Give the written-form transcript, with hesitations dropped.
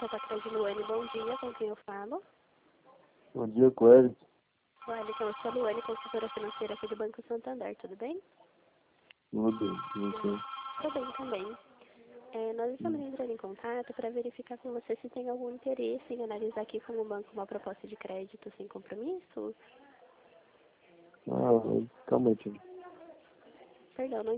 sou a patroa de Luane, bom dia, com quem eu falo? Bom dia, Coelho. Wellington, eu sou a Luane, consultora financeira aqui do Banco Santander, tudo bem? Tudo, você. Tudo bem também. Nós estamos entrando em contato para verificar com você se tem algum interesse em analisar aqui como banco uma proposta de crédito sem compromisso. Ah, calma aí, tio. Perdão, não